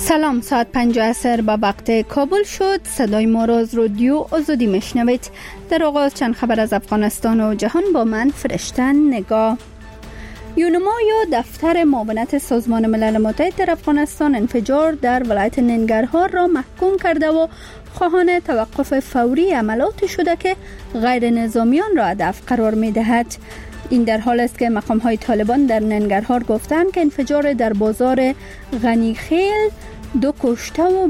سلام، ساعت 5 عصر به وقت کابل شد. صدای ما را از رادیو آزادی میشنوید. در آغاز چند خبر از افغانستان و جهان با من فرشته نگاه. یونما یا دفتر معاونت سازمان ملل متحد در افغانستان انفجار در ولایت ننگرهار را محکوم کرده و خواهان توقف فوری عملیات شده که غیر نظامیان را هدف قرار می دهد. این در حال است که مقام‌های طالبان در ننگرهار گفتند که انفجار در بازار غنیخیل 2 کشته و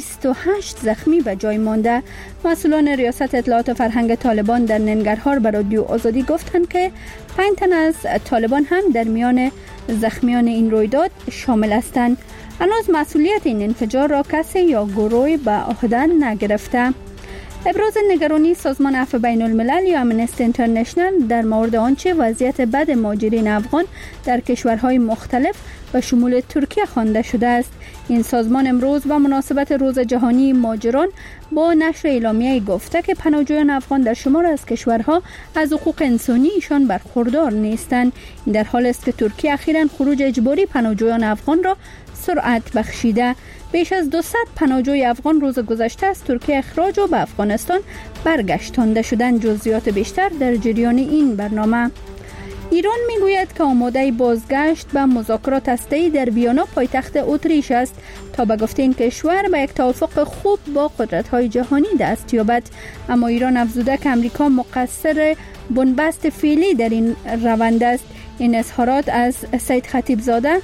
28 زخمی به جای مانده. مسئولان ریاست اطلاعات و فرهنگ طالبان در ننگرهار به رادیو آزادی گفتند که 5 تن از طالبان هم در میان زخمیان این رویداد شامل هستند. هنوز مسئولیت این انفجار را کسی یا گروهی به عهده نگرفته. ابراز نگرانی سازمان عفو بین الملل یا امنستی اینترنشنال در مورد آنچه وضعیت بد مهاجرین افغان در کشورهای مختلف و شمول ترکیه خوانده شده است. این سازمان امروز با مناسبت روز جهانی مهاجران با نشر اعلامیه گفته که پناهجویان افغان در شمار از کشورها از حقوق انسانی ایشان برخوردار نیستند. این در حال است که ترکیه اخیراً خروج اجباری پناهجویان افغان را سرعت بخشیده. بیش از 200 پناهجوی افغان روز گذشته از ترکیه اخراج و به افغانستان برگشتانده شدند. جزئیات بیشتر در جریان این برنامه. ایران میگوید که آماده بازگشت به مذاکرات هسته‌ای در ویانا پایتخت اتریش است تا به گفته این کشور به یک توافق خوب با قدرت‌های جهانی دست یابد. اما ایران افزوده که امریکا مقصر بنبست فعلی در این روند است. این اظهارات از سید خطیبزاده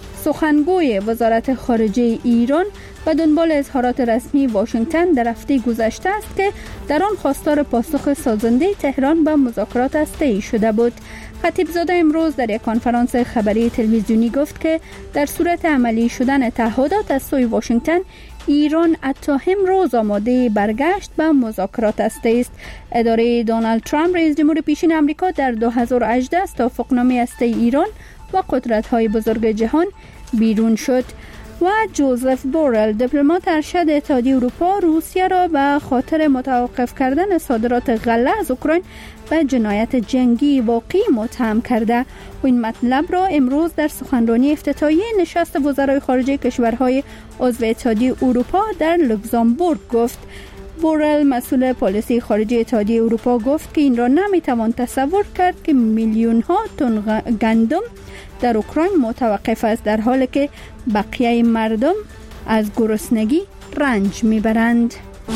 سخنگوی وزارت خارجه ایران و دنبال اظهارات رسمی واشنگتن در هفته گذشته است که در آن خواستار پاسخ سازنده تهران به مذاکرات هسته‌ای شده بود. خطیبزاده امروز در یک کنفرانس خبری تلویزیونی گفت که در صورت عملی شدن تعهدات از سوی واشنگتن، ایران حتی امروز آماده برگشت به مذاکرات هسته‌ای است. اداره دونالد ترامپ رئیس جمهور پیشین آمریکا در 2018 از توافقنامه هسته‌ای ایران و قدرت‌های بزرگ جهان بیرون شد. و جوزف بورل دیپلمات ارشد اتحادیه اروپا روسیه را به خاطر متوقف کردن صادرات غله از اوکراین به جنایت جنگی واقعی متهم کرده و این مطلب را امروز در سخنرانی افتتاحیه نشست وزرای خارجه کشورهای عضو اتحادیه اروپا در لوکزامبورگ گفت. بورل مسئول پالیسی خارجی اتحادیه اروپا گفت که این را نمیتوان تصور کرد که میلیون ها تن گندم در اوکراین متوقف است در حالی که بقیه مردم از گرسنگی رنج میبرند.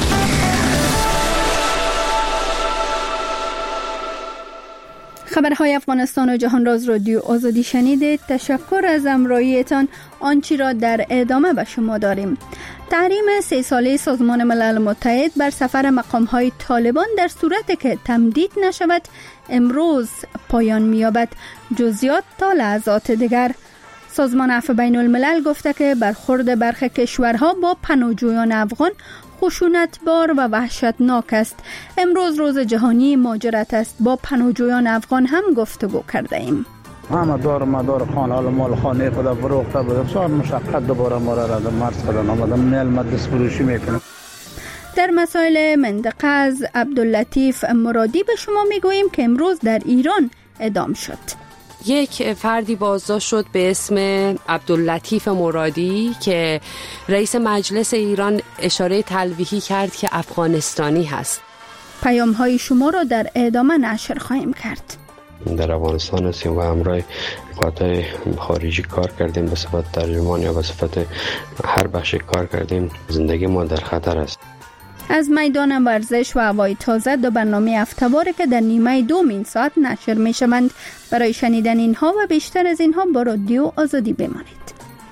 خبرهای افغانستان و جهان را از رادیو آزادی شنیدید. تشکر از همراهیتان. آنچه را در ادامه به شما داریم. تحریم 3 ساله سازمان ملل متحد بر سفر مقام‌های طالبان در صورتی که تمدید نشود امروز پایان می‌یابد. جزئیات تا لحظات دیگر. سازمان عفو بین الملل گفته که برخورد برخی کشورها با پناهجویان افغان خشونت‌بار و وحشتناک است. امروز روز جهانی مهاجرت است. با پناهجویان افغان هم گفتگو کرده ایم. همه دار مدار خانه مال خانه خدا فروخته بود. بسیار مشقت دوباره ما را مرز کردن. آمدن میل دست فروشی میکنه. در مسائل منطقه از عبداللطیف مرادی به شما میگوییم که امروز در ایران اعدام شد. یک فردی بازداشت شد به اسم عبداللطیف مرادی که رئیس مجلس ایران اشاره تلویحی کرد که افغانستانی هست. پیام‌های شما را در ادامه نشر خواهیم کرد. در افغانستان هستیم و همراه قوات‌های خارجی کار کردیم، به صفت ترجمان یا به صفت هر بخش کار کردیم. زندگی ما در خطر است. از میدان ورزش و هوای تازه 2 برنامه هفته‌واره که در نیمه دوم این ساعت نشر می شوند. برای شنیدن اینها و بیشتر از اینها با رادیو آزادی بمانید.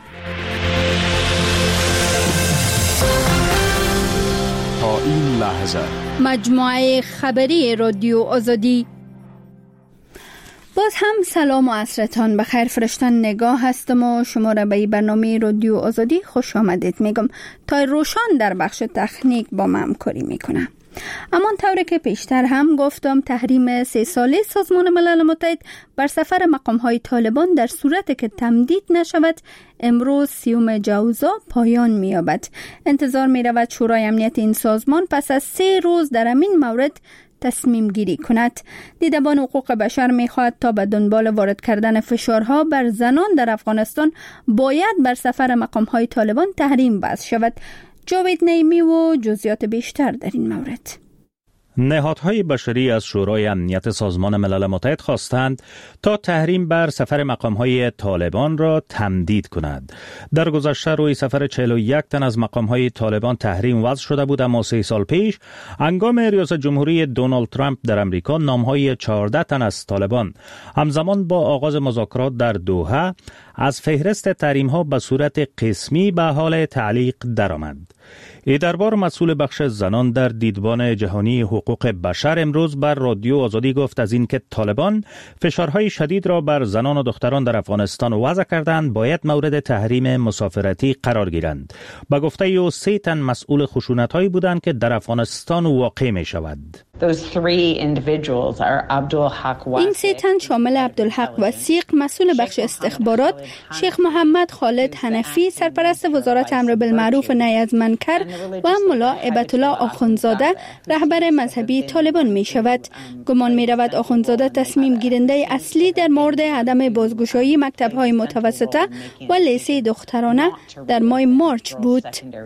تا این لحظه مجموعه خبری رادیو آزادی. باز هم سلام و عصرتان بخیر. فرشته نگاه هستم و شما را به این برنامه رادیو آزادی خوش آمدید میگم. تا روشان در بخش تکنیک با من همکاری میکنه. اما طوری که پیشتر هم گفتم، تحریم 3 ساله سازمان ملل متحد بر سفر مقام‌های طالبان در صورتی که تمدید نشود امروز 30 جوزا پایان می‌یابد. انتظار می‌رود شورای امنیت این سازمان پس از 3 روز در همین مورد تصمیم گیری کند. دیدبان حقوق بشر می خواهد تا به دنبال وارد کردن فشارها بر زنان در افغانستان باید بر سفر مقام‌های طالبان تحریم وضع شود. جاوید نعیمی و جزئیات بیشتر در این مورد. نهادهای بشری از شورای امنیت سازمان ملل متحد خواستند تا تحریم بر سفر مقامهای طالبان را تمدید کند. در گذشته روی سفر 41 تن از مقامهای طالبان تحریم وضع شده بود، اما 3 سال پیش هنگام ریاست جمهوری دونالد ترامپ در امریکا نامهای 14 تن از طالبان همزمان با آغاز مذاکرات در دوحه از فهرست تحریم‌ها به صورت قسمی به حال تعلیق درآمد. ای دربار مسئول بخش زنان در دیدبان جهانی حقوق بشر امروز بر رادیو آزادی گفت از این که طالبان فشارهای شدید را بر زنان و دختران در افغانستان وضع کردند باید مورد تحریم مسافرتی قرار گیرند. با گفته او 3 تن مسئول خشونت‌هایی بودند که در افغانستان واقع می شود. این 3 تن شامل عبدالحق وثیق مسئول بخش استخبارات، شیخ محمد خالد حنفی سرپرست وزارت امر بالمعروف و نهی از منکر و ملا هیبت الله آخوندزاده رهبر مذهبی طالبان می شود. گمان می رود آخوندزاده تصمیم گیرنده اصلی در مورد عدم بازگشایی مکتب‌های متوسطه و لیسه دخترانه در ماه مارچ بود.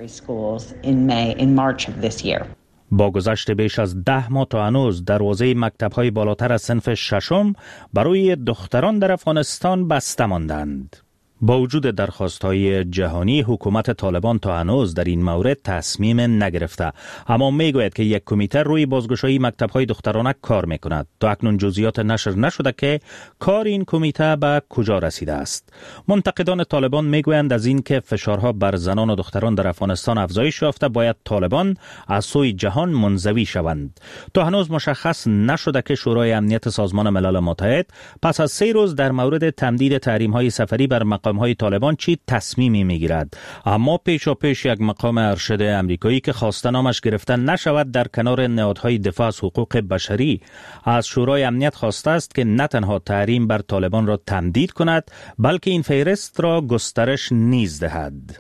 با گذشت بیش از 10 ماه تا هنوز دروازه مکتب‌های بالاتر از صنف 6 برای دختران در افغانستان بسته ماندند. با وجود درخواست‌های جهانی حکومت طالبان تا هنوز در این مورد تصمیم نگرفته، اما میگوید که یک کمیته روی بازگشایی مکتب‌های دخترانه کار می‌کند. تا اکنون جزئیات نشر نشده که کار این کمیته به کجا رسیده است. منتقدان طالبان میگویند از این که فشارها بر زنان و دختران در افغانستان افزایش یافته باید طالبان از سوی جهان منزوی شوند. تا هنوز مشخص نشده که شورای امنیت سازمان ملل متحد پس از 3 روز در مورد تمدید تحریم‌های سفری بر مقام‌های طالبان چی تصمیمی میگیرد. اما پیش یک مقام ارشد امریکایی که خواسته نامش گرفته نشود در کنار نهادهای دفاع از حقوق بشری از شورای امنیت خواسته است که نه تنها تحریم بر طالبان را تمدید کند بلکه این فهرست را گسترش نیز دهد.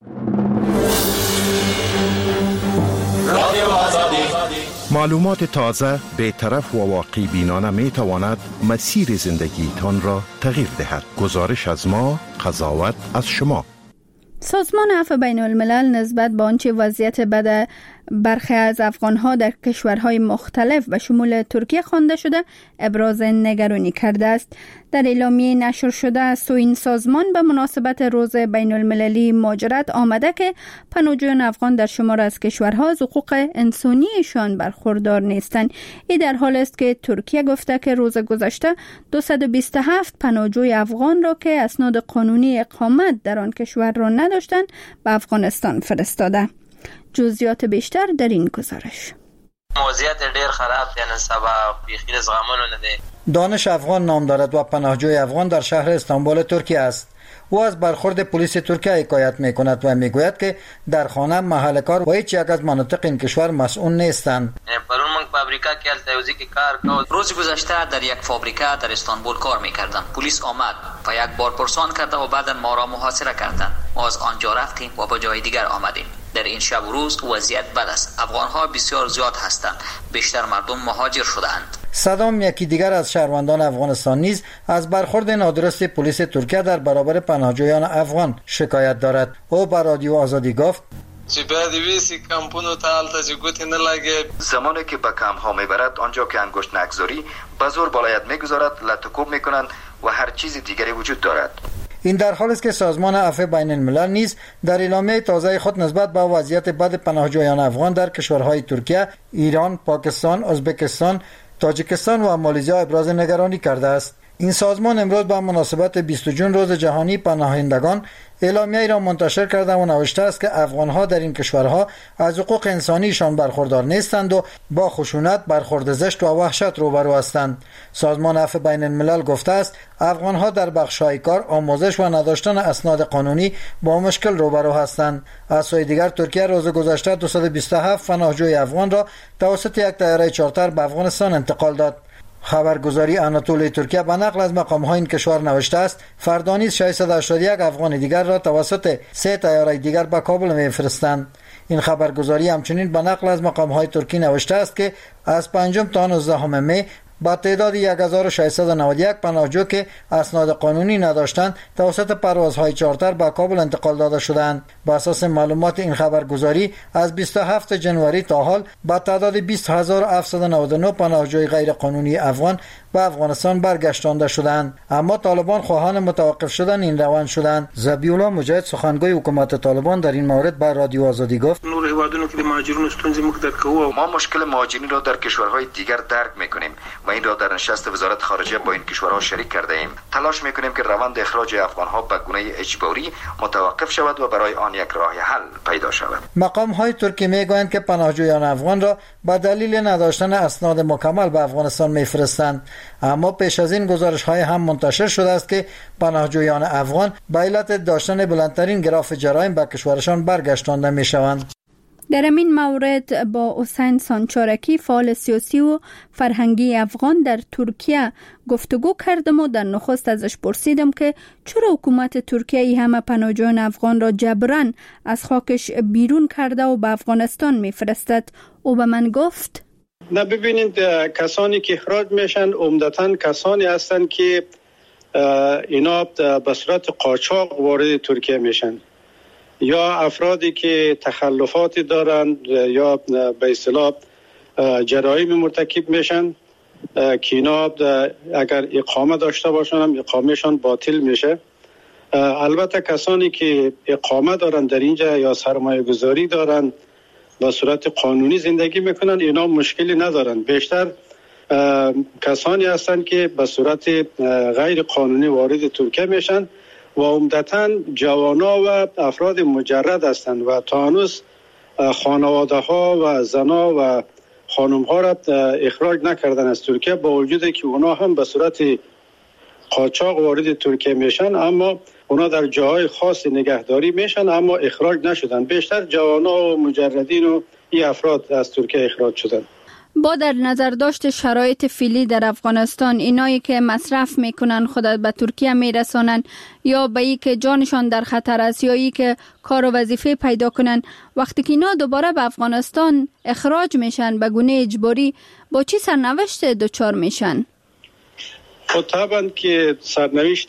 معلومات تازه، بی‌طرف و واقعی بینانه می تواند مسیر زندگی تان را تغییر دهد. گزارش از ما، قضاوت از شما. سازمان عفو بین الملل نسبت به آنچه وضعیت بد برخی از افغانها در کشورهای مختلف و شمول ترکیه خوانده شده ابراز نگرانی کرده است. در اعلامیه نشر شده از این سازمان به مناسبت روز بین المللی مهاجرت آمده که پناهجویان افغان در شمار از کشورها از حقوق انسانیشان برخوردار نیستند. این در حال است که ترکیه گفته که روز گذشته 227 پناهجوی افغان را که اسناد قانونی اقامت در آن کشور را نداشتند به افغانستان فرستاده. جزئیات بیشتر در این گزارش. وضعیت ډیر خراب دی، نن سبا بیخی زغمانو نه دی. دانش افغان نام دارد و پناهجوی افغان در شهر استانبول ترکیه است. او از برخورد پلیس ترکیه حکایت می کند و می گوید که در خانه، محل کار و هیچ یک از مناطق این کشور مسئول نیستند. پرون من فابریکا کې التوزی کې کار کوم. روز گذشته در یک فابریکا در استانبول کار می‌کردم. پلیس آمد و یک بار پرسان کرد و بعد ما را محاصره کردند. ما از آنجا رفتیم و به جای دیگر آمدیم. در این شب و روز وضعیت بد است. افغان‌ها بسیار زیاد هستند. بیشتر مردم مهاجر شده‌اند. صدام، یکی دیگر از شهروندان افغانستان نیز از برخورد نادرست پلیس ترکیه در برابر پناهجویان افغان شکایت دارد. او به رادیو آزادی گفت: زمانی که به کمپ ها میبرد آنجا که انگشت نگذاری به زور بالایت میگذارد، لطکوب میکنند و هر چیز دیگری وجود دارد. این در حال است که سازمان عفو بین الملل نیز در اعلامیه تازه خود نسبت به وضعیت بد پناهجویان افغان در کشورهای ترکیه، ایران، پاکستان، ازبکستان، تاجیکستان و مالزی ابراز نگرانی کرده است. این سازمان امروز با مناسبت 20 جون روز جهانی پناهندگان اعلامیه را منتشر کرده و نوشته است که افغانها در این کشورها از حقوق انسانیشان برخوردار نیستند و با خشونت، برخورد زشت و وحشت روبرو هستند. سازمان عفو بین الملل گفته است افغانها در بخش‌های کار، آموزش و نداشتن اسناد قانونی با مشکل روبرو هستند. از سوی دیگر ترکیه روز گذشته 227 پناهجوی افغان را توسط یک طیاره چارتر به افغانستان انتقال داد. خبرگزاری آناتولی ترکیه به نقل از مقام‌های این کشور نوشته است فردا نیز 681 افغان دیگر را توسط 3 طیاره دیگر به کابل می‌فرستند. این خبرگزاری همچنین به نقل از مقام‌های ترکی نوشته است که از 5 تا 19 می با تعداد 1691 پناهجو که اسناد قانونی نداشتند توسط پروازهای چارتر به کابل انتقال داده شدند. بر اساس معلومات این خبرگزاری از 27 جنوری تا حال با تعداد 20799 پناهجوی غیر قانونی افغان به افغانستان برگشتانده شدند، اما طالبان خواهان متوقف شدن این روند شدند. ذبیح‌الله مجاهد سخنگوی حکومت طالبان در این مورد به رادیو آزادی گفت: نور هیوادونو که مهاجرون ستونزی مخ در کوو ما مشکل مهاجرین را در کشورهای دیگر درک می‌کنیم و این را در نشست وزارت خارجه با این کشورها شریک کرده ایم. تلاش می‌کنیم که روند اخراج افغان‌ها به گونه اجباری متوقف شود و برای آن یک راه حل پیدا شود. مقام‌های ترکی می‌گویند که پناهجویان افغان را به دلیل نداشتن اسناد مکمل به افغانستان می‌فرستند، اما پیش از این گزارش‌های هم منتشر شده است که پناهجویان افغان به علت داشتن بلندترین گراف جرایم به کشورشان برگشتانده می‌شوند. در این مورد با حسین سانچارکی فعال سیاسی و فرهنگی افغان در ترکیه گفتگو کردم و در نخست ازش پرسیدم که چرا حکومت ترکیه ای همه پناهجویان افغان را جبران از خاکش بیرون کرده و به افغانستان میفرستد. او به من گفت: نه، ببینید کسانی که اخراج میشن عمدتاً کسانی هستند که اینا به صورت قاچاق وارد ترکیه میشن، یا افرادی که تخلفاتی دارند یا به اصطلاح جرایم مرتکب میشن که اینا اگر اقامه داشته باشن هم اقامهشان باطل میشه. البته کسانی که اقامه دارن در اینجا یا سرمایه گذاری دارن به صورت قانونی زندگی میکنن، اینا مشکلی ندارن. بیشتر کسانی هستند که به صورت غیر قانونی وارد ترکیه میشن و عمدتاً جوانا و افراد مجرد هستند و تا هنوز خانواده ها و زنا و خانم ها را اخراج نکردن از ترکیه، با وجود که اونا هم به صورت قاچاق وارد ترکیه میشن، اما اونا در جاهای خاص نگهداری میشن اما اخراج نشدن. بیشتر جوانا و مجردین و این افراد از ترکیه اخراج شدن. با در نظر داشت شرایط فعلی در افغانستان، اینایی که مصرف میکنن خودت به ترکیه میرسانن یا به ای که جانشان در خطر است یا ای که کار و وظیفه پیدا کنن، وقتی که اینا دوباره به افغانستان اخراج میشن به گونه اجباری، با چی سرنوشت دچار میشن؟ خب طبعا که سرنوشت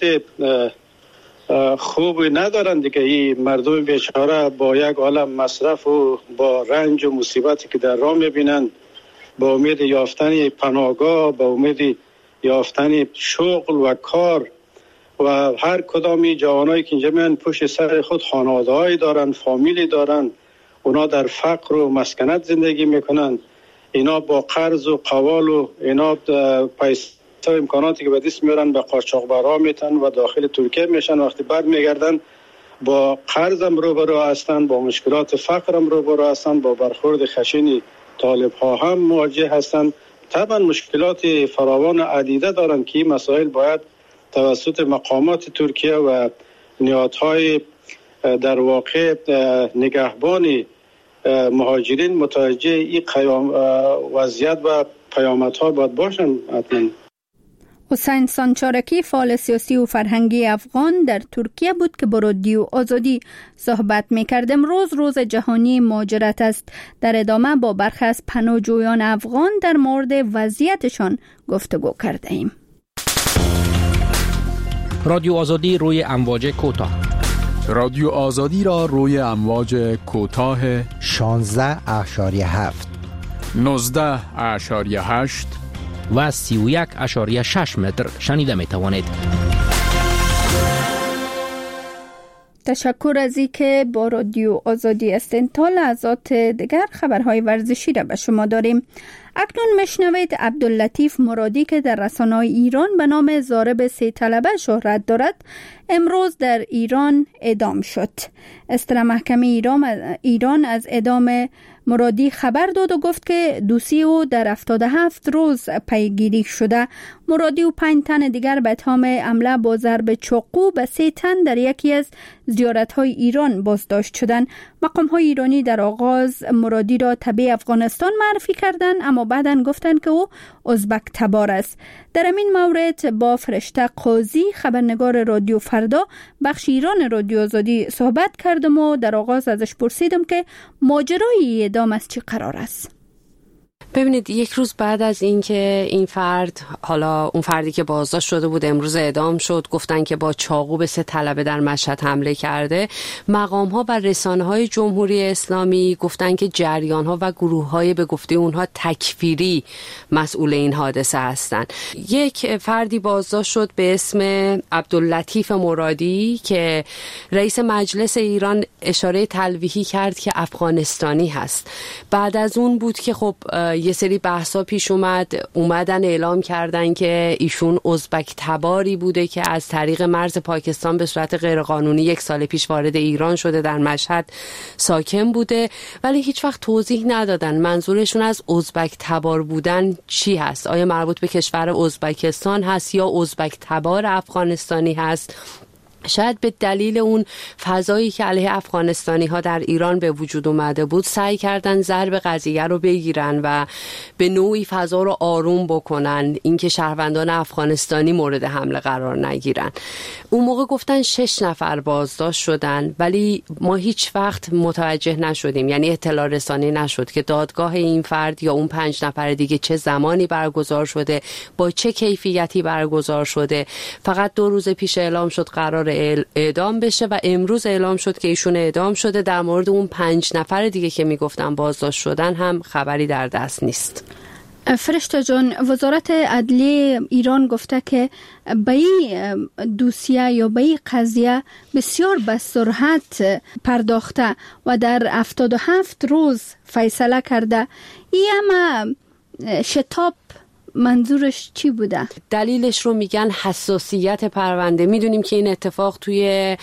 خوبی ندارن دیگه. این مردم بیچاره با یک عالم مصرف و با رنج و مصیبتی که در راه میبینن، با امید یافتن پناهگاه، با امید یافتن شغل و کار، و هر کدامی جوانایی که اینجا میان پشت سر خود خانواده‌ای دارن، فامیلی دارن، اونا در فقر و مسکنت زندگی میکنن. اینا با قرض و قوال و اینا پیسه و امکاناتی که به دست میارن به قاچاقبرا میتن و داخل ترکیه میشن. وقتی بعد میگردن با قرضم روبرو هستن، با مشکلات فقرم روبرو هستن، با برخورد خشن طالب ها هم مواجه هستند. طبعا مشکلات فراوان عدیده دارن که این مسائل باید توسط مقامات ترکیه و نهادهای در واقع نگهبان مهاجرین متوجه این وضعیت و پیامدها باید باشن. حتما حسین سانچارکی فعال سیاسی و فرهنگی افغان در ترکیه بود که با رادیو آزادی صحبت می‌کردیم. روز جهانی مهاجرت است. در ادامه با برخی از پناهجویان افغان در مورد وضعیتشان گفتگو کرده ایم. رادیو آزادی روی امواج کوتاه. رادیو آزادی را روی امواج کوتاه 16.7 19.8 و 31.6 متر شنیده می توانید. تشکر از اینکه با رادیو آزادی هستین. تا لحظات دیگر خبرهای ورزشی را به شما داریم. اکنون مشنوید عبداللطیف مرادی که در رسانه‌های ایران به نام ضارب 3 طلبه شهرت دارد، امروز در ایران اعدام شد. اصدار محکمه ایران از اعدام مرادی خبر داد و گفت که دوسیه او در 77 روز پیگیری شده. مرادی و 5 تن دیگر به اتهام حمله با ضرب چاقو به 3 تن در یکی از زیارت‌های ایران بازداشت شدند. مقام‌های ایرانی در آغاز مرادی را تبع افغانستان معرفی کردند، اما بعداً گفتند که او ازبک تبار است. در این مورد با فرشته قاضی، خبرنگار رادیو فردا بخش ایران رادیو آزادی صحبت کردم و در آغاز ازش پرسیدم که ماجرای اعدام از چی قرار است. ببینید، یک روز بعد از اینکه این فرد، حالا اون فردی که بازداشت شده بود، امروز اعدام شد، گفتن که با چاقو به 3 طلبه در مشهد حمله کرده، مقام‌ها و رسانه‌های جمهوری اسلامی گفتن که جریان‌ها و گروه‌های به گفته اونها تکفیری مسئول این حادثه هستند. یک فردی بازداشت شد به اسم عبداللطیف مرادی که رئیس مجلس ایران اشاره تلویحی کرد که افغانستانی هست. بعد از اون بود که خب یه سری بحثا پیش اومدن اعلام کردن که ایشون ازبک تباری بوده که از طریق مرز پاکستان به صورت غیرقانونی 1 سال پیش وارد ایران شده، در مشهد ساکن بوده، ولی هیچ وقت توضیح ندادن منظورشون از ازبک تبار بودن چی هست. آیا مربوط به کشور ازبکستان هست یا ازبک تبار افغانستانی هست؟ شاید به دلیل اون فضایی که علیه افغانستانی ها در ایران به وجود اومده بود سعی کردن ضرب قضیه رو بگیرن و به نوعی فضا رو آروم بکنن، اینکه شهروندان افغانستانی مورد حمله قرار نگیرن. اون موقع گفتن 6 نفر بازداشت شدن، ولی ما هیچ وقت متوجه نشدیم، یعنی اطلاع رسانی نشد که دادگاه این فرد یا اون 5 نفر دیگه چه زمانی برگزار شده، با چه کیفیتی برگزار شده. فقط 2 روز پیش اعلام شد قرار اعدام بشه و امروز اعلام شد که ایشون اعدام شده. در مورد اون 5 نفر دیگه که میگفتن بازداشت شدن هم خبری در دست نیست. فرشته جان، وزارت عدلیه ایران گفته که به این دوسیه یا به این قضیه بسیار به سرعت پرداخته و در 77 روز فیصله کرده. این اما شتاب منظورش چی بوده؟ دلیلش رو میگن حساسیت پرونده. میدونیم که این اتفاق توی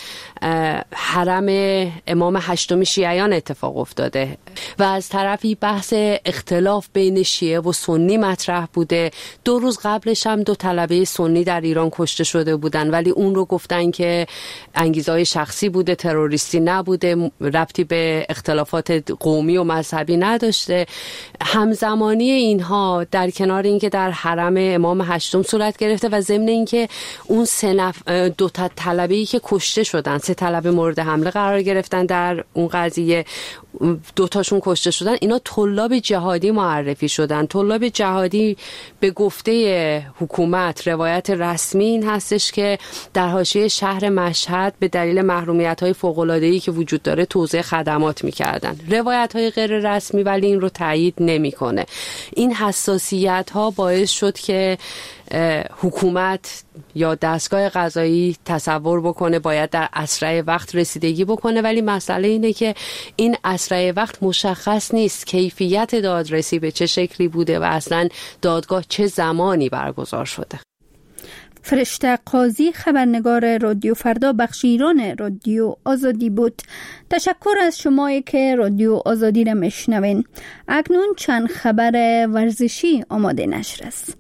حرم امام 8 شیعیان اتفاق افتاده و از طرفی بحث اختلاف بین شیعه و سنی مطرح بوده. 2 روز قبلش هم 2 طلبه سنی در ایران کشته شده بودن، ولی اون رو گفتن که انگیزه‌های شخصی بوده، تروریستی نبوده، ربطی به اختلافات قومی و مذهبی نداشته. همزمانی اینها در کنار اینکه در حرم امام 8 صورت گرفته و ضمن اینکه اون 2 طلبه‌ای که کشته شدن، 3 طلبه مورد حمله قرار گرفتن در اون قضیه، 2 تاشون کشته شدن، اینا طلاب جهادی معرفی شدن. طلاب جهادی به گفته حکومت روایت رسمی این هستش که در حاشیه شهر مشهد به دلیل محرومیت‌های فوق‌العاده‌ای که وجود داره توزیع خدمات می‌کردن. روایت‌های غیر رسمی ولی این رو تایید نمی‌کنه. این حساسیت‌ها باعث شد که حکومت یا دستگاه قضایی تصور بکنه باید در اسرع وقت رسیدگی بکنه، ولی مسئله اینه که این اسرع وقت مشخص نیست کیفیت دادرسی به چه شکلی بوده و اصلا دادگاه چه زمانی برگزار شده. فرشته قاضی، خبرنگار رادیو فردا بخش ایران رادیو آزادی بود. تشکر از شمایی که رادیو آزادی را میشنوین. اکنون چند خبر ورزشی آماده نشر است.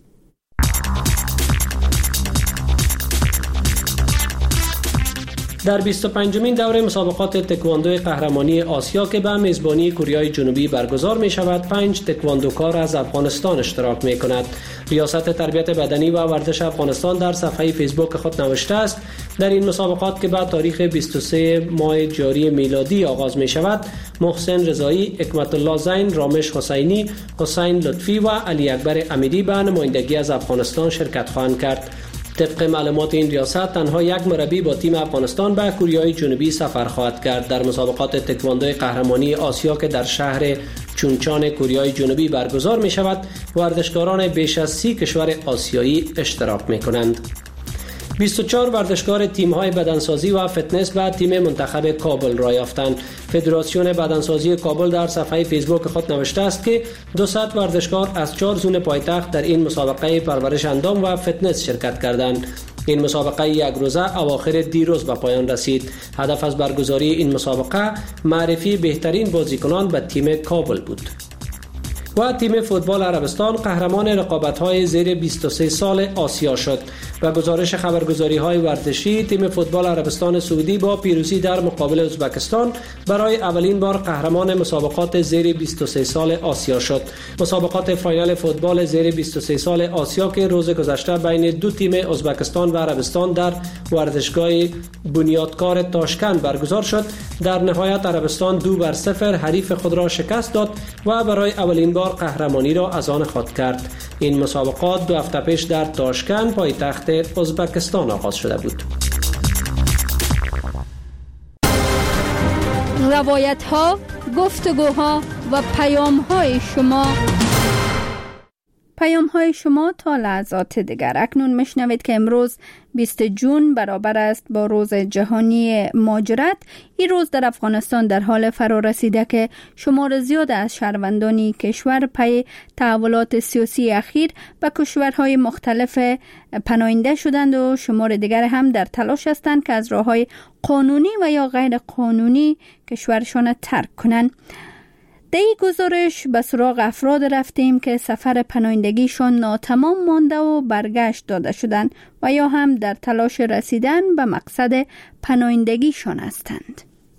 در 25مین دوره مسابقات تکواندو قهرمانی آسیا که به میزبانی کره جنوبی برگزار می شود، 5 تکواندوکار از افغانستان اشتراک می کند. ریاست تربیت بدنی و ورزش افغانستان در صفحه فیسبوک خود نوشته است در این مسابقات که بعد تاریخ 23 ماه جاری میلادی آغاز می شود، محسن رضایی، حکمت الله زین، رامش حسینی، حسین لطفی و علی اکبر امیری به نمایندگی از افغانستان شرکت خواهند کرد. طبق معلومات این ریاست تنها 1 مربی با تیم افغانستان به کره جنوبی سفر خواهد کرد. در مسابقات تکواندو قهرمانی آسیا که در شهر چونچان کره جنوبی برگزار می شود، ورزشکاران بیش از 30 کشور آسیایی اشتراک می کنند. 24 ورزشکار تیم‌های بدنسازی و فتنس به تیم منتخب کابل را یافتند. فدراسیون بدنسازی کابل در صفحه فیسبوک خود نوشته است که 200 ورزشکار از 4 زون پایتخت در این مسابقه پرورش اندام و فتنس شرکت کردند. این مسابقه 1 روزه اواخر دیروز به پایان رسید. هدف از برگزاری این مسابقه معرفی بهترین بازیکنان به تیم کابل بود. و تیم فوتبال عربستان قهرمان رقابت‌های زیر 23 سال آسیا شد. و گزارش خبرگزاری‌های ورزشی، تیم فوتبال عربستان سعودی با پیروزی در مقابل ازبکستان برای اولین بار قهرمان مسابقات زیر 23 سال آسیا شد. مسابقات فاینال فوتبال زیر 23 سال آسیا که روز گذشته بین دو تیم ازبکستان و عربستان در ورزشگاه بنیادکار تاشکند برگزار شد، در نهایت عربستان 2-0 حریف خود را شکست داد و برای اولین بار قهرمانی را از آن خود کرد. این مسابقات 2 هفته پیش در تاشکند پایتخت ازبکستان آغاز شده بود. روایت‌ها، گفتگوها و پیام‌های شما تا لحظات دیگر. اکنون میشنوید که امروز 20 جون برابر است با روز جهانی مهاجرت. این روز در افغانستان در حال فرا رسیده که شمار زیاد از شهروندان کشور پی تحولات سیاسی اخیر به کشورهای مختلف پناهنده شدند و شمار دیگر هم در تلاش هستند که از راه‌های قانونی و یا غیر قانونی کشورشان ترک کنند. در این گزارش به سراغ افراد رفتیم که سفر پناهندگیشان ناتمام مانده و برگشت داده شدند و یا هم در تلاش رسیدن به مقصد پناهندگیشان هستند.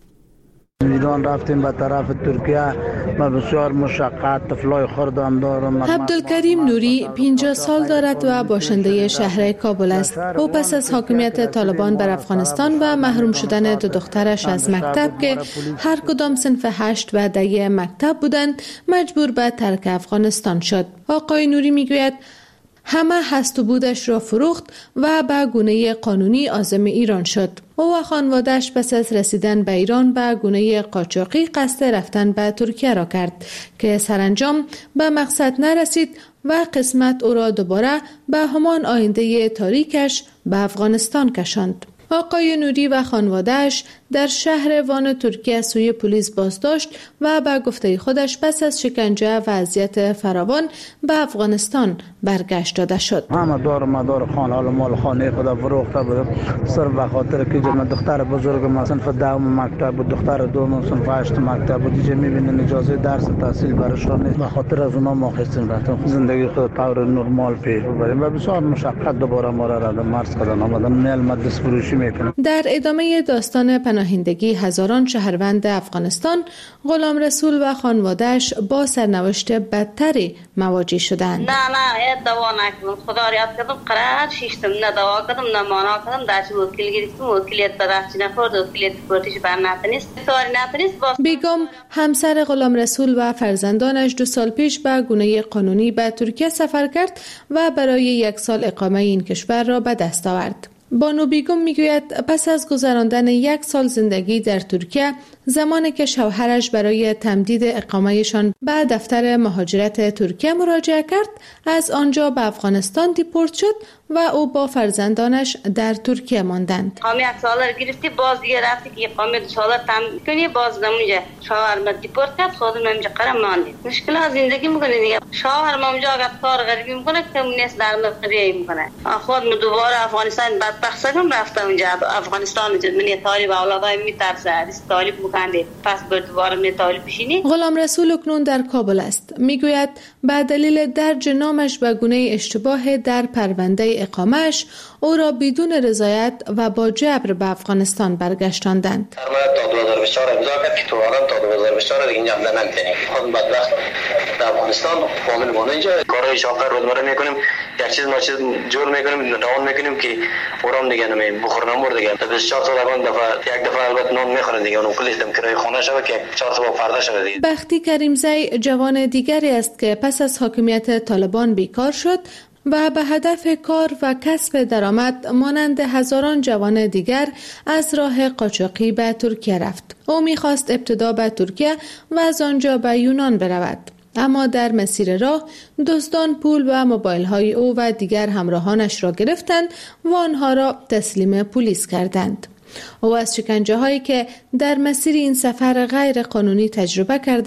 ایران رفتیم به طرف ترکیه و بسیار مشقت، طفلای خردم دارم. عبدالکریم نوری 50 سال دارد و باشنده شهر کابل است. او پس از حاکمیت طالبان بر افغانستان و محروم شدن 2 دخترش از مکتب که هر کدام صنف 8 و 10 مکتب بودند، مجبور به ترک افغانستان شد. آقای نوری میگوید همه هست و بودش را فروخت و به گونه قانونی عازم ایران شد. او و خانواده‌اش پس از رسیدن به ایران به گونه قاچاقی قصد رفتن به ترکیه را کرد که سرانجام به مقصد نرسید و قسمت او را دوباره به همان آینده تاریکش به افغانستان کشاند. آقای نوری و خانواده‌اش در شهر وان ترکیه سوی پلیس بازداشت و به گفته خودش پس از شکنجه و اذیت فراوان به افغانستان برگشت داده شد. همه دار مدار خانه مال خانه خدا فروخته بود، صرف به خاطر که من دختر بزرگم صنف 10 مکتب بود، دختر دوم صنف 8 مکتب بود، دیگه می‌بینین اجازه درس تحصیل براشون نیست. به خاطر از اونها ما خواستیم رفتیم زندگی خود طور نرمال پیش ببریم و بسیار مشقت دوباره ما را مرز کردن. آمدن میل مدرسه فروشی میکنم. در ادامه داستان پناهندگی هزاران شهروند افغانستان، غلام رسول و خانواده‌اش با سرنوشت بدتری مواجه شدند. نه دوا نکردم، خدا را یاد کردم، قرار شیشتم، نه دوا کردم نه مانا کردم، داشت وکیل گرفتم، وکیلیت بدست نخورد، وکیلیت پرتیش بر نتونست، سواری نتونست. بیگم همسر غلام رسول و فرزندانش 2 سال پیش به گونه قانونی به ترکیه سفر کرد و برای 1 سال اقامه این کشور را به دست آورد. بانو بیگم میگوید پس از گذراندن 1 سال زندگی در ترکیه، زمانی که شوهرش برای تمدید اقامهشان به دفتر مهاجرت ترکیه مراجعه کرد، از آنجا به افغانستان دیپورت شد و او با فرزندانش در ترکیه ماندند. اقامه 1 سال گرفتی، باز دیگه رفتی که اقامه 2 سال تمدید کنی، باز نمونجا شوهر ما دیپورت کرد، خودم همینجا قرار ماندیم. مشکل از زندگی میکنه دیگه. شوهر ما اونجا اگه کار غریبی میکنه که نیست در مقریه میکنه. خودم دوباره افغانستان بدبخت شدم، رفتم اونجا افغانستان، من طالب اولادای میترسه، طالب مکنده، پس دوباره می طالب بشینی. غلام رسول اکنون در کابل است. میگوید به دلیل درج نامش به گونه اشتباه در پرونده اقامه‌اش، او را بدون رضایت و با جبر به افغانستان برگشتاندند. تا 2024 امضا کرد که تو عالم تا 2024 دیگه اینجا نمیتونیم. خود بدبخت در افغانستان فامیل مونه اینجا کارهای شاغل روزمره میکنیم، هر چیز ما چیز جور میکنیم، روان میکنیم که اورام دیگه نمی بخورنم ور دیگه. تا 24 سال اون یک دفعه البته نون میخورن دیگه، اون پلیس دم کرای خونه شو که 4 تا فردا شده دیگه. بختی کریمزی جوان دیگری است که پس از حاکمیت طالبان بیکار شد و به هدف کار و کسب درآمد مانند هزاران جوان دیگر از راه قاچاقی به ترکیه رفت. او می‌خواست ابتدا به ترکیه و از آنجا به یونان برود، اما در مسیر راه دزدان پول و موبایل‌های او و دیگر همراهانش را گرفتند و آنها را تسلیم پلیس کردند. او از شکنجه‌هایی که در مسیر این سفر غیر قانونی تجربه کرده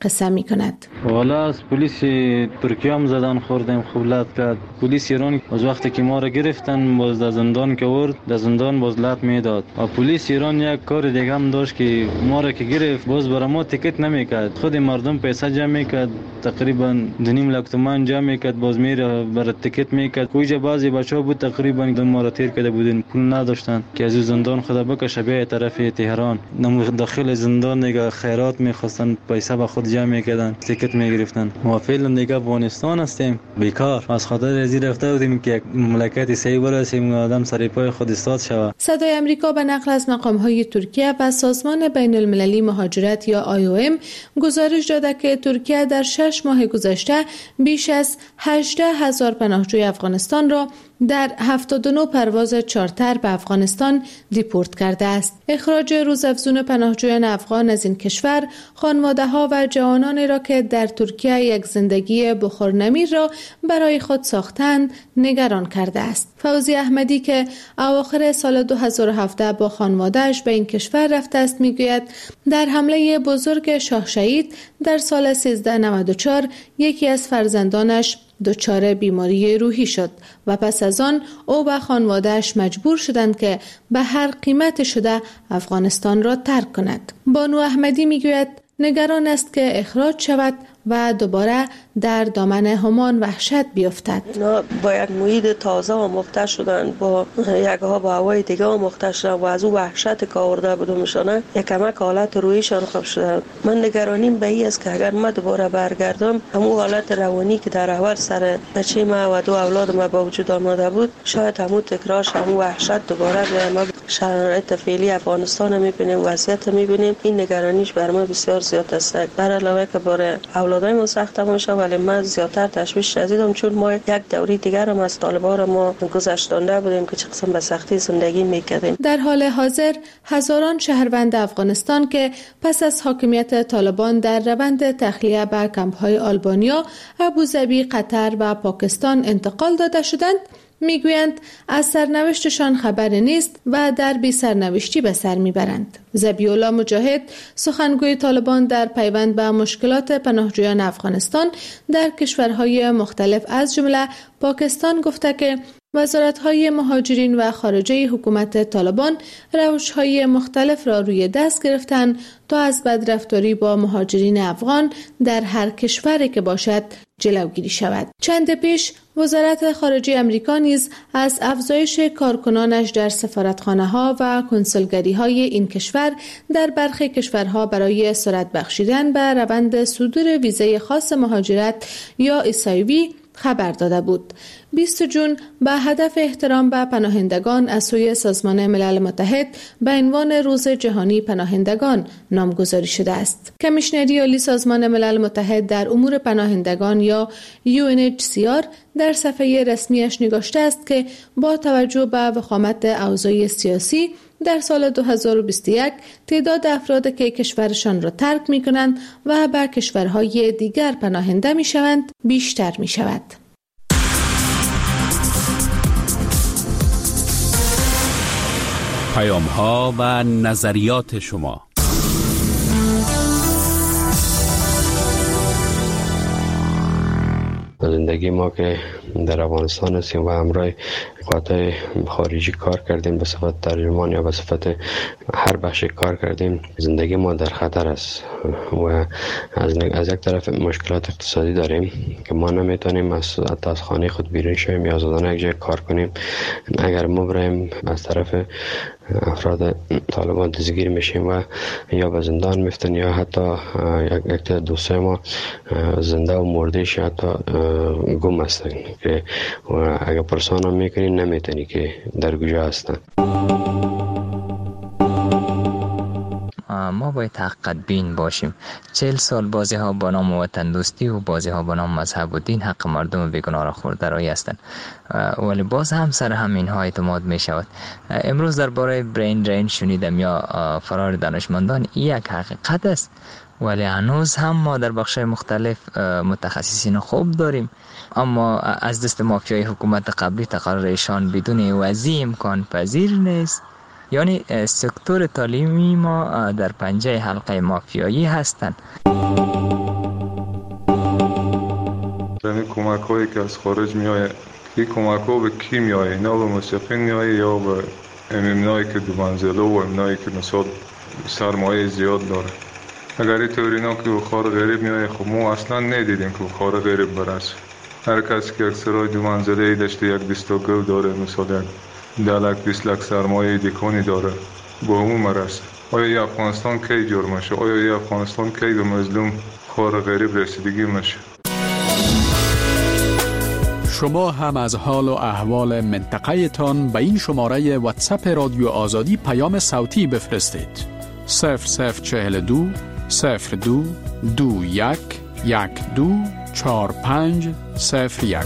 قصه می کند. والا از پلیس ترکیه هم زدن خوردیم خولت کرد. پلیس ایران از وقتی که ما را گرفتن باز در زندان که ورد در زندان باز لط میداد و پلیس ایران یک کار دیگه هم داشت که ما را که گرفت باز برای ما تیکت نمیکرد. خود مردم پیسه جمع میکرد تقریبا 2.5 لک تومان جمع میکرد باز میره برای تیکت میکرد. کویجا بعضی بچه‌ها بود تقریبا ما را تیر کرده بودن پول نداشتن که از زندان خدا بکشه به طرف تهران داخل زندان دیگه خیرات میخواستن پیسه به خود جمع میکردن تیکت میگرفتن. ما فعلا دیگه افغانستان هستیم بیکار از خاطر ازی رفته بودیم که مملکت صحیح برسیم آدم سر پای خود استاد شود. صدای آمریکا به نقل از مقام‌های ترکیه و سازمان بین المللی مهاجرت یا IOM گزارش داده که ترکیه در 6 ماه گذشته بیش از 18,000 پناهجوی افغانستان را در 79 پرواز چارتر به افغانستان دیپورت کرده است. اخراج روزافزون پناهجویان افغان از این کشور خانواده‌ها و جوانانی را که در ترکیه یک زندگی بخورنمیر را برای خود ساختند نگران کرده است. فوزی احمدی که اواخر سال 2017 با خانواده‌اش به این کشور رفته است میگوید در حمله بزرگ شاه شهید در سال 1394 یکی از فرزندانش دچار بیماری روحی شد و پس از آن او و خانواده‌اش مجبور شدند که به هر قیمت شده افغانستان را ترک کند. بانو احمدی میگوید نگران است که اخراج شود و دوباره در دامن همان وحشت بیفتد. اینا با یک محیط تازه آموخته شدن، با یک ها با هوای دیگه آموخته شدن و از او وحشت که آورده بودمشانه یک کمک حالت روحیشان خوب شده. من نگرانیم به این است که اگر من دوباره برگردم همون حالت روانی که در اول سر بچه ما و 2 اولاد ما با وجود آمده بود شاید همون تکرارش همون وحشت دوباره بیاید. ما شرایط فعلی افغانستان میبینیم، وضعیت میبینیم، این نگرانیش بر ما بسیار زیاد است. در علاوه که باره اولادای ما سخت باشه ولی من زیادتر تشویش دیدم چون ما یک دوره دیگر هم از طالبان ما گذشتنده بودیم که چه قسم به سختی زندگی میکردیم. در حال حاضر هزاران شهروند افغانستان که پس از حاکمیت طالبان در روند تخلیه به کمپ‌های آلبانیا، ابوظبی، قطر و پاکستان انتقال داده شدند میگویند از سرنوشتشان خبری نیست و در بی سرنوشتی به سر میبرند. ذبیح‌الله مجاهد سخنگوی طالبان در پیوند به مشکلات پناهجویان افغانستان در کشورهای مختلف از جمله پاکستان گفته که وزارت‌های مهاجرین و خارجه حکومت طالبان روش‌های مختلف را روی دست گرفتند تا از بدرفتاری با مهاجرین افغان در هر کشوری که باشد جلوگیری شود. چند پیش وزارت خارجه آمریکا نیز از افزایش کارکنانش در سفارتخانه‌ها و کنسولگری‌های این کشور در برخی کشورها برای سرعت بخشیدن به روند صدور ویزای خاص مهاجرت یا اسایوی خبر داده بود. 20 جون به هدف احترام به پناهندگان از سوی سازمان ملل متحد به عنوان روز جهانی پناهندگان نامگذاری شده است. کمیشنری عالی سازمان ملل متحد در امور پناهندگان یا UNHCR در صفحه رسمیش نگاشته است که با توجه به وخامت اوضاع سیاسی در سال 2021 تعداد افراد که کشورشان را ترک می کنند و به کشورهای دیگر پناهنده می شوند بیشتر می شود. پیام‌ها و نظریات شما. زندگی ما که در افغانستان هستیم و همراه قوات خارجی کار کردیم به صفت ترجمان یا به صفت هر بخش کار کردیم، زندگی ما در خطر است و از یک طرف مشکلات اقتصادی داریم که ما نمیتونیم حتی از خانه خود بیرون شویم یا آزادانه یک جای کار کنیم. اگر ما برایم از طرف افراد طالبان دستگیر میشیم و یا به زندان میفتن یا حتی یک دوستای ما زنده و مردهش حتی گم هستن که اگر پرسان هم میکنی نمیتونی که در کجا هستن. ما باید حقیقت بین باشیم. 40 سال بازی ها با نام وطن دوستی و بازی ها با نام مذهب و دین حق مردم بیگناه را خورده رای هستند، ولی باز هم سر همین ها اعتماد می شود. امروز درباره برین درین شنیدم یا فرار دانشمندان، این یک حقیقت است، ولی هنوز هم ما در بخش مختلف متخصصین خوب داریم، اما از دست مافیای حکومت قبلی تقرر ایشان بدون وضعی امکان پذیر نیست. یعنی سکتور تعلیمی ما در پنجه حلقه مافیایی هستند. یعنی کمک هایی که از خارج میآید، این کمک ها به کی میآید؟ اینا به مسافرین میآید یا به امنایی که دو منزله و امنایی که مثلا سرمایه زیاد داره؟ اگر اینطور اینا که بخار غریب میآید، خب ما اصلا ندیدیم که بخار غریب برسه. هر کسی که اکثرای دو منزله ای داشته، یک دیستاگو داره، مثلا یک 10 لک 20 لک سرمایه دیکانی داره، با همون مرسه. آیا ای افغانستان کی جور میشه؟ آیا ای افغانستان کی به مظلوم خار غریب رسیدگی میشه؟ شما هم از حال و احوال منطقه تان به این شماره واتساپ رادیو آزادی پیام صوتی بفرستید. 0042 02 21 12 45 01.